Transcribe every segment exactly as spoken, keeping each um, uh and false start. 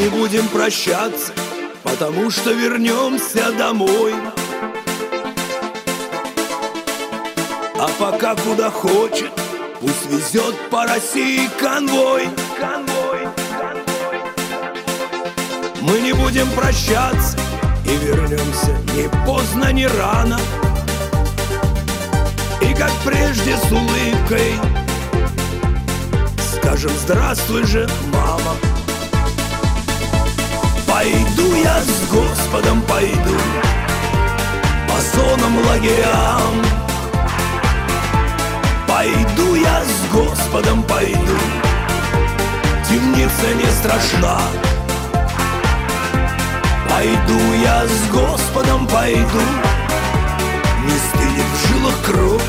не будем прощаться, потому что вернемся домой. А пока куда хочет, пусть везет по России конвой. Конвой, конвой. Мы не будем прощаться и вернемся ни поздно, ни рано. И как прежде с улыбкой скажем: здравствуй же, мама. Пойду я с Господом, пойду по сонным лагерям. Пойду я с Господом, пойду, темница не страшна. Пойду я с Господом, пойду, не стынет в жилах кровь,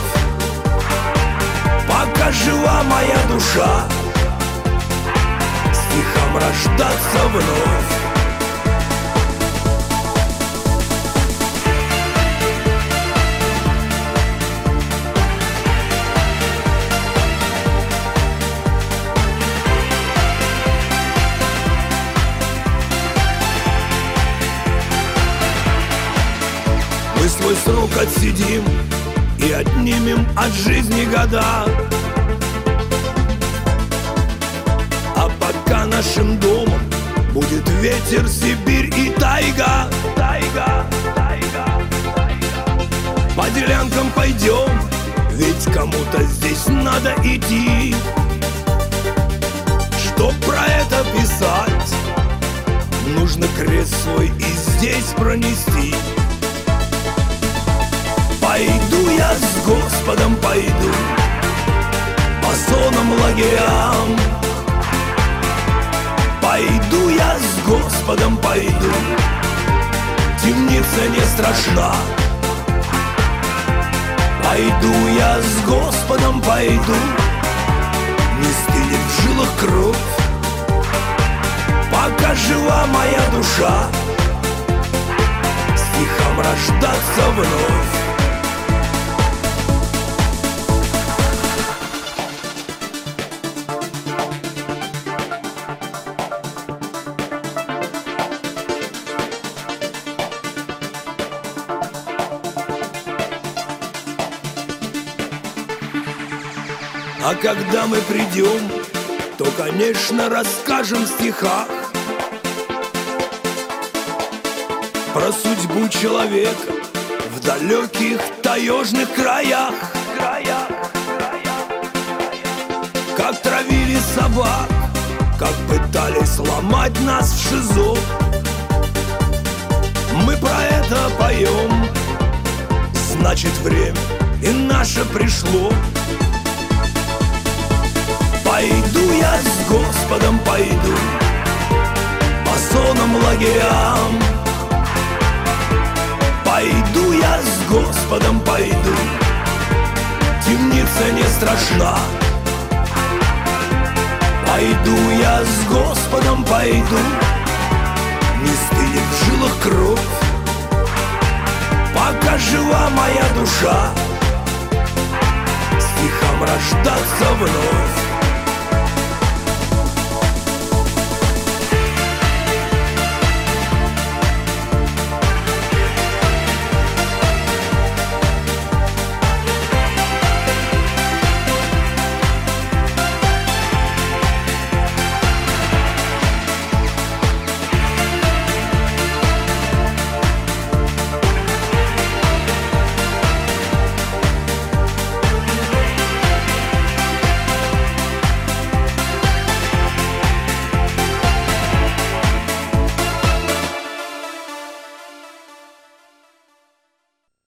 пока жива моя душа, стихам рождаться вновь. Мы свой срок отсидим и отнимем от жизни года. А пока нашим домом будет ветер, Сибирь и тайга. Тайга, тайга, тайга. По делянкам пойдем, ведь кому-то здесь надо идти. Чтоб про это писать, нужно крест свой и здесь пронести. Пойду я с Господом, пойду по сонным лагерям. Пойду я с Господом, пойду, темница не страшна. Пойду я с Господом, пойду, не стынет в жилах кровь, пока жива моя душа, стихам рождаться вновь. А когда мы придем, то, конечно, расскажем в стихах про судьбу человека в далеких таежных краях. краях, краях. Как травили собак, как пытались сломать нас в ШИЗО. Мы про это поем, значит, время и наше пришло. Пойду я с Господом, пойду по сонным лагерям. Пойду я с Господом, пойду, темница не страшна. Пойду я с Господом, пойду, не стынет в жилах кровь, пока жива моя душа, стихам рождаться вновь.